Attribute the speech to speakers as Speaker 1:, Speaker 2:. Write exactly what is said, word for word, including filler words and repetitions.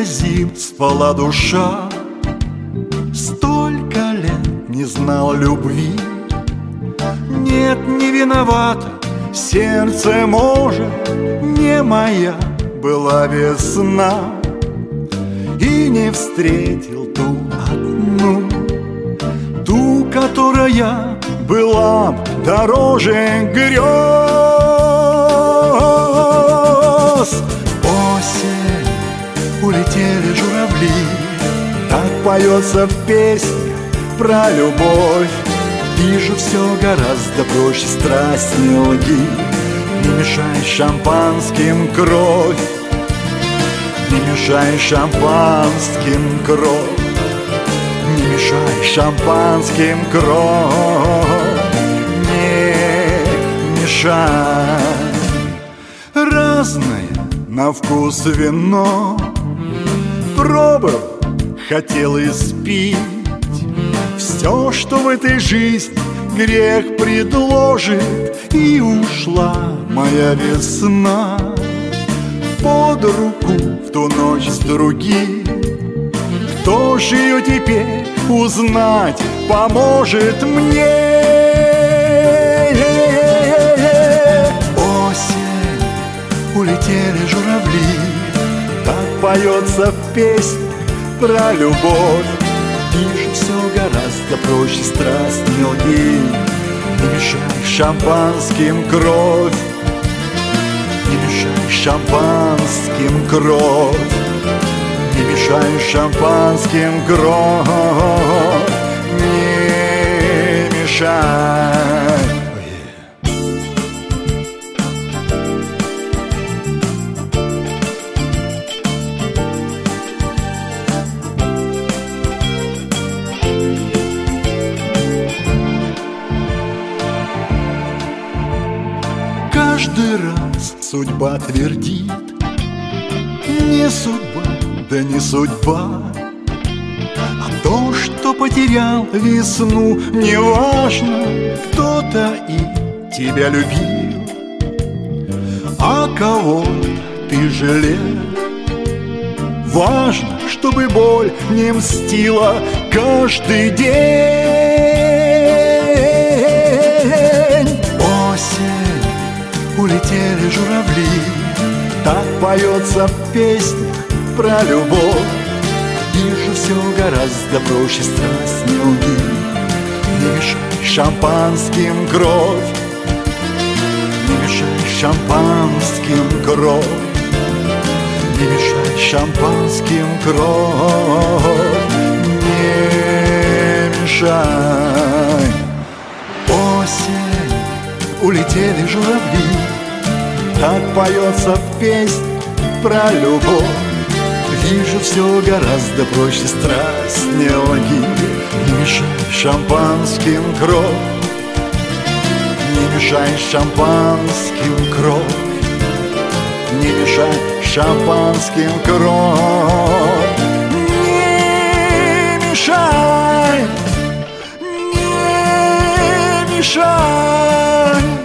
Speaker 1: зим спала душа, столько лет не знал любви. Нет, не виновата, сердце, может, не моя была весна. И не встретил ту одну, ту, которая была б дороже грез. Осень, улетели журавли, так поется в песне про любовь. Вижу, все гораздо проще, страсть не лги. Не мешай шампанским кровь, не мешай шампанским кровь, не мешай шампанским кровь, не мешай. Разное на вкус вино пробовал, хотел испить. Все, что в этой жизни грех предложит, и ушла моя весна под руку в ту ночь с другим. Кто же ее теперь узнать поможет мне? Осень, улетели журавли, так поется в песне про любовь. Вижу, все гораздо проще, страсть не лги. Не мешай шампанским кровь, не мешай шампанским кровь, не мешай шампанским кровь, не мешай. Каждый раз судьба твердит: не судьба, да не судьба. А то, что потерял весну, не важно, кто-то и тебя любил, а кого ты жалел. Важно, чтобы боль не мстила каждый день. Осень, улетели журавли, так поется в песнях про любовь. Вижу, все гораздо проще, страсть не лги. Не мешай шампанским кровь, не мешай шампанским кровь, не мешай шампанским кровь, не мешай. Осень, улетели журавли, так поется в песне про любовь. Вижу, все гораздо проще, страсть не лги. Не мешай шампанским кровь, не мешай шампанским кровь, не мешай шампанским кровь, не мешай, не мешай.